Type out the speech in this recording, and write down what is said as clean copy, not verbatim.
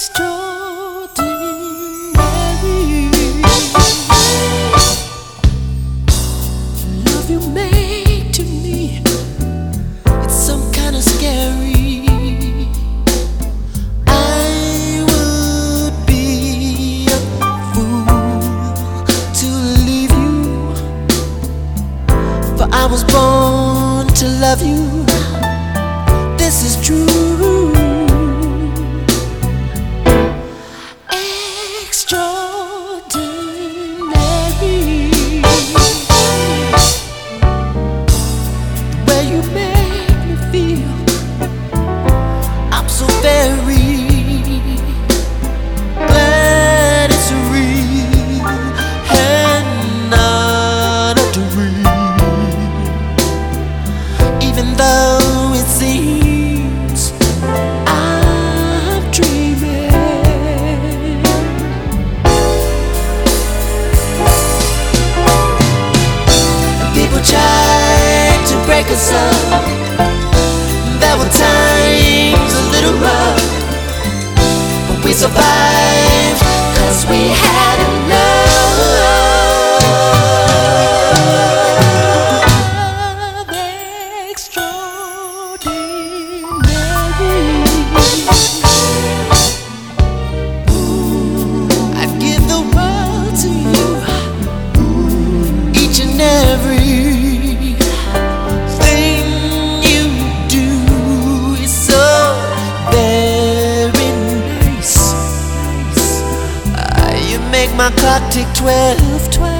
Love you make to me, it's some kind of scary. I would be a fool to leave you, for I was born to love you. This is true. Even though it seems I'm dreaming, people tried to break us up. There were times a little rough, but we survived 'cause we had enough. I'd give the world to you. Each and every thing you do is so very nice. You make my clock tick 12, 12.